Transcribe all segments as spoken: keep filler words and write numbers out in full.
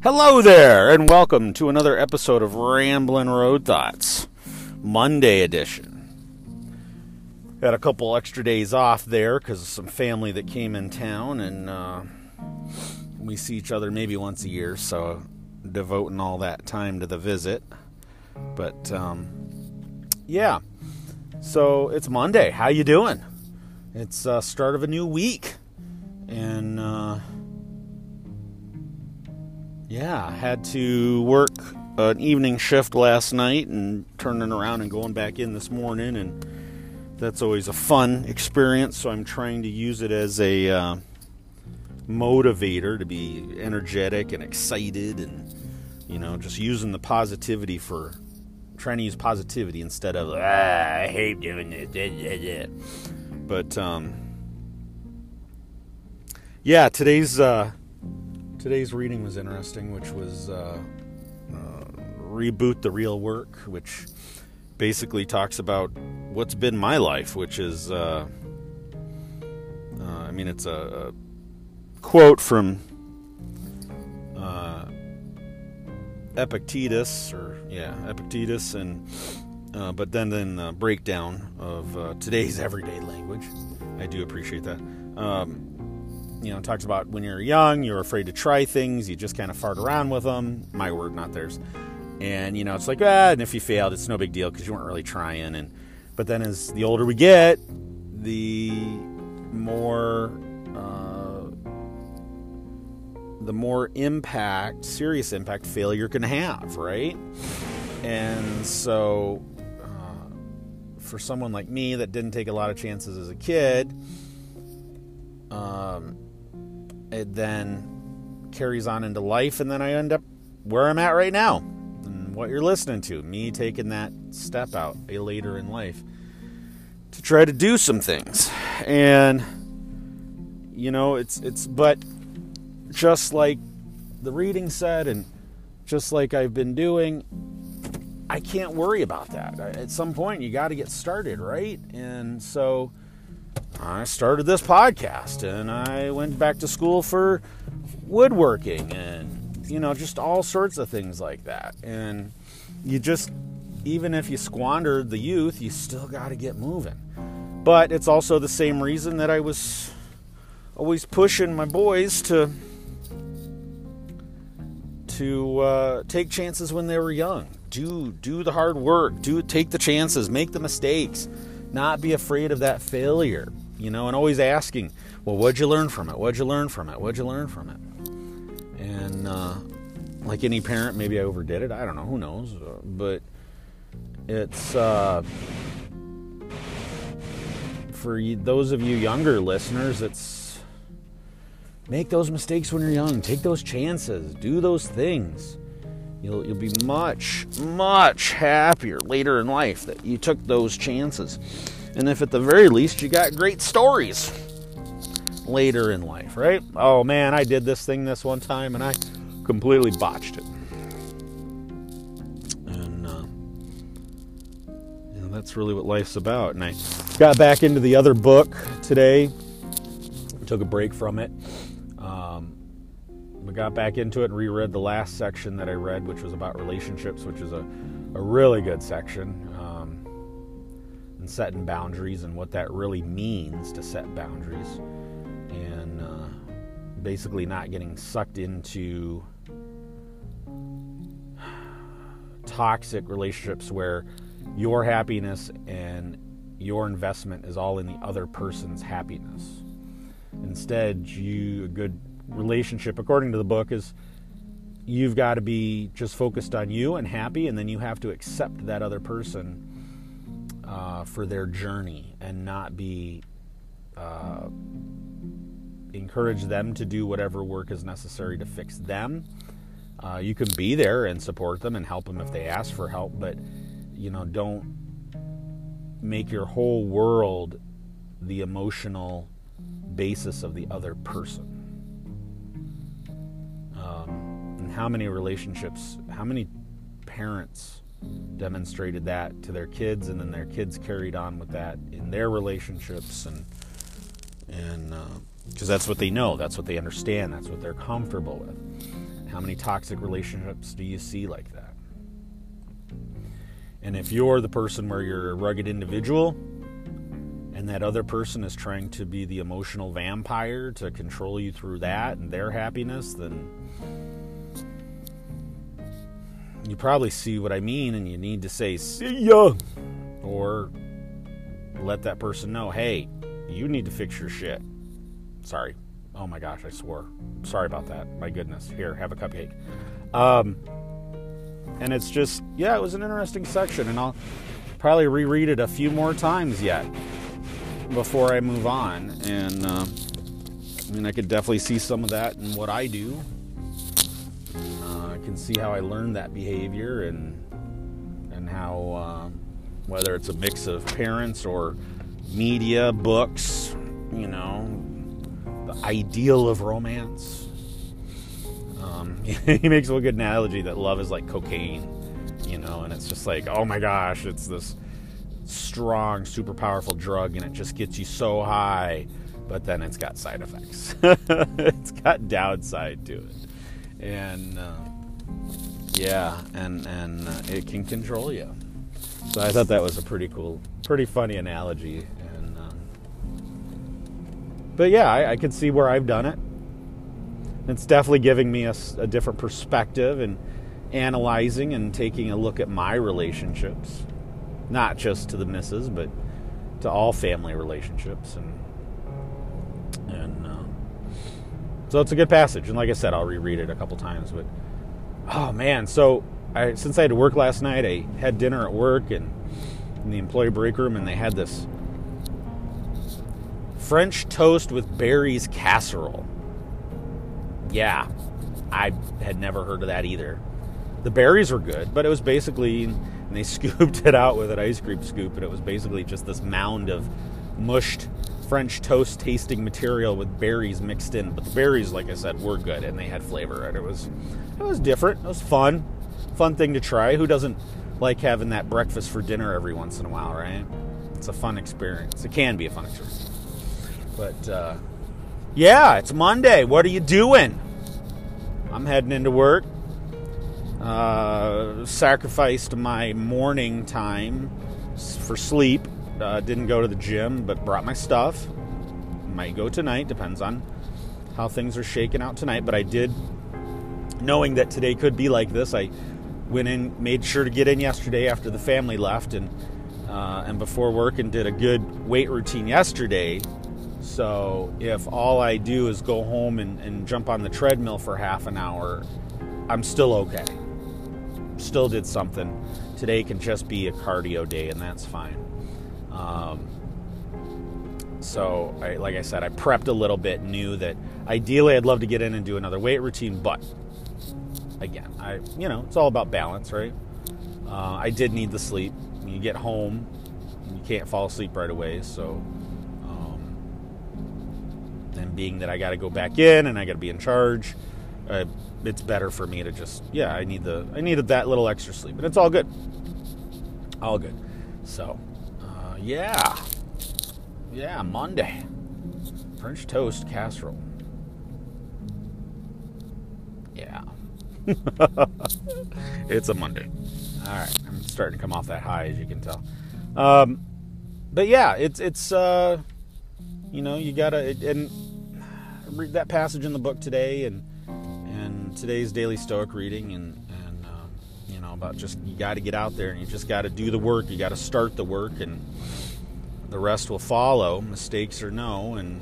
Hello there, and welcome to another episode of Ramblin' Road Thoughts, Monday edition. Got a couple extra days off there because of some family that came in town, and uh, we see each other maybe once a year, so devoting all that time to the visit. But, um, yeah, so it's Monday. How you doing? It's uh, start of a new week, and, uh... Yeah, had to work an evening shift last night and turning around and going back in this morning, and that's always a fun experience, so I'm trying to use it as a uh, motivator to be energetic and excited, and, you know, just using the positivity for, trying to use positivity instead of, ah, I hate doing this, but, um, yeah, today's, uh, Today's reading was interesting, which was uh, uh, Reboot the Real Work, which basically talks about what's been my life, which is, uh, uh, I mean, it's a, a quote from uh, Epictetus, or, yeah, Epictetus, and uh, but then then the breakdown of uh, today's everyday language. I do appreciate that. Um, You know, it talks about when you're young, you're afraid to try things, you just kind of fart around with them. My word, not theirs. And, you know, it's like, ah, and if you failed, it's no big deal because you weren't really trying. And but then as the older we get, the more, uh, the more impact, serious impact failure can have, right? And so, uh, for someone like me that didn't take a lot of chances as a kid, um... it then carries on into life, and then I end up where I'm at right now. And what you're listening to, me taking that step out later in life to try to do some things. And, you know, it's, it's, but just like the reading said, and just like I've been doing, I can't worry about that. At some point, you got to get started, right? And so I started this podcast, and I went back to school for woodworking, and, you know, just all sorts of things like that. And you just, even if you squandered the youth, you still got to get moving. But it's also the same reason that I was always pushing my boys to to uh, take chances when they were young. Do do the hard work. Do take the chances. Make the mistakes. Not be afraid of that failure. You know, and always asking, well, what'd you learn from it? What'd you learn from it? What'd you learn from it? And uh, like any parent, maybe I overdid it. I don't know. Who knows? Uh, but it's, uh, for you, those of you younger listeners, it's make those mistakes when you're young. Take those chances. Do those things. You'll, you'll be much, much happier later in life that you took those chances. And if at the very least you got great stories later in life, right? Oh man, I did this thing this one time and I completely botched it. And uh, you know, that's really what life's about. And I got back into the other book today. Took a break from it. Um, I got back into it and reread the last section that I read, which was about relationships, which is a, a really good section. Setting boundaries and what that really means to set boundaries, and uh, basically not getting sucked into toxic relationships where your happiness and your investment is all in the other person's happiness. Instead, you a good relationship, according to the book, is you've got to be just focused on you and happy, and then you have to accept that other person Uh, for their journey, and not be uh, encourage them to do whatever work is necessary to fix them. Uh, you can be there and support them and help them if they ask for help, but you know, don't make your whole world the emotional basis of the other person. Um, and how many relationships, how many parents demonstrated that to their kids, and then their kids carried on with that in their relationships, and and because uh, that's what they know, that's what they understand, that's what they're comfortable with. How many toxic relationships do you see like that? And if you're the person where you're a rugged individual and that other person is trying to be the emotional vampire to control you through that and their happiness, then you probably see what I mean, and you need to say, see ya, or let that person know, hey, you need to fix your shit. Sorry. Oh my gosh, I swore. Sorry about that. My goodness. Here, have a cupcake. Um, and it's just, yeah, it was an interesting section, and I'll probably reread it a few more times yet before I move on. And, uh, I mean, I could definitely see some of that in what I do. Uh, I can see how I learned that behavior, and and how, uh, whether it's a mix of parents or media, books, you know, the ideal of romance. Um, he makes a good analogy that love is like cocaine, you know, and it's just like, oh my gosh, it's this strong, super powerful drug, and it just gets you so high, but then it's got side effects. It's got downside to it. And, uh, yeah, and, and uh, it can control you. So I thought that was a pretty cool, pretty funny analogy. And um, but yeah, I, I can see where I've done it. It's definitely giving me a, a different perspective and analyzing and taking a look at my relationships, not just to the missus, but to all family relationships. And and uh, so it's a good passage. And like I said, I'll reread it a couple times. But oh man, so. I, since I had to work last night, I had dinner at work and in the employee break room, and they had this French toast with berries casserole. Yeah, I had never heard of that either. The berries were good, but it was basically, and they scooped it out with an ice cream scoop, and it was basically just this mound of mushed French toast tasting material with berries mixed in. But the berries, like I said, were good, and they had flavor, and it was it was different. It was fun. Fun thing to try. Who doesn't like having that breakfast for dinner every once in a while, right? It's a fun experience. It can be a fun experience. But, uh, yeah, it's Monday. What are you doing? I'm heading into work. Uh, sacrificed my morning time for sleep. Uh, didn't go to the gym, but brought my stuff. Might go tonight. Depends on how things are shaking out tonight. But I did, knowing that today could be like this, I went in, made sure to get in yesterday after the family left, and uh, and before work, and did a good weight routine yesterday. So if all I do is go home and, and jump on the treadmill for half an hour, I'm still okay. Still did something. Today can just be a cardio day, and that's fine. Um, so, I, like I said, I prepped a little bit, knew that ideally I'd love to get in and do another weight routine, but again, I, you know, it's all about balance, right? Uh, I did need the sleep. When you get home, you can't fall asleep right away. So, um, and being that I got to go back in and I got to be in charge, uh, it's better for me to just, yeah, I need the, I needed that little extra sleep, and it's all good, all good. So, uh, yeah, yeah, Monday, French toast casserole. Yeah. It's a Monday. All right, I'm starting to come off that high, as you can tell. Um, but yeah, it's it's uh, you know, you gotta and read that passage in the book today, and and today's daily Stoic reading, and and uh, you know, about just you got to get out there and you just got to do the work. You got to start the work, and the rest will follow, mistakes or no, and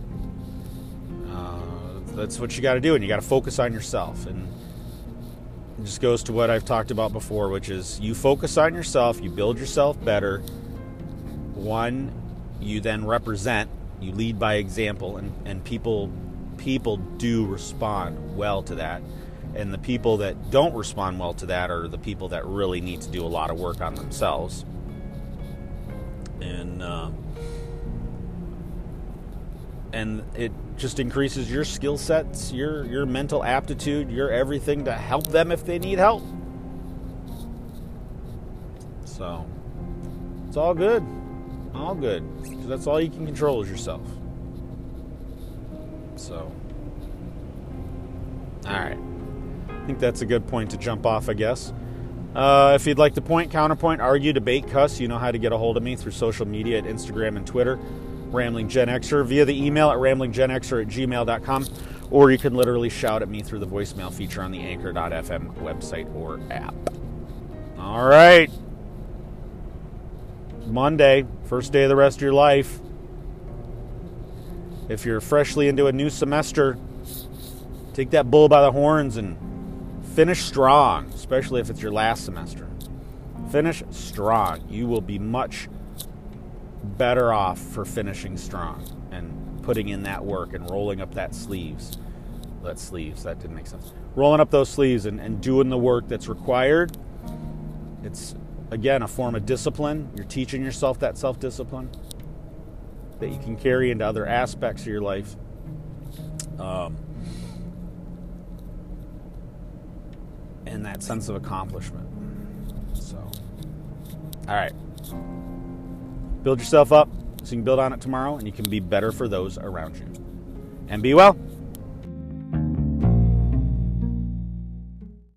uh, that's what you got to do, and you got to focus on yourself. And it just goes to what I've talked about before, which is you focus on yourself, you build yourself better. One, you then represent, you lead by example, and, and people people do respond well to that. And the people that don't respond well to that are the people that really need to do a lot of work on themselves. And uh, and it just increases your skill sets, your your mental aptitude, your everything to help them if they need help. So it's all good, all good. So that's all you can control is yourself. So, all right. think that's a good point to jump off, I guess. Uh, if you'd like to point, counterpoint, argue, debate, cuss, you know how to get a hold of me through social media at Instagram and Twitter, Rambling Gen Xer, via the email at ramblinggenxer at gmail dot com, or you can literally shout at me through the voicemail feature on the anchor dot f m website or app. All right. Monday, first day of the rest of your life. If you're freshly into a new semester, take that bull by the horns and finish strong, especially if it's your last semester. Finish strong. You will be much better off for finishing strong and putting in that work and rolling up that sleeves. That sleeves, that didn't make sense. Rolling up those sleeves and, and doing the work that's required. It's, again, a form of discipline. You're teaching yourself that self-discipline that you can carry into other aspects of your life. Um, and that sense of accomplishment. So, all right. Build yourself up so you can build on it tomorrow, and you can be better for those around you. And be well.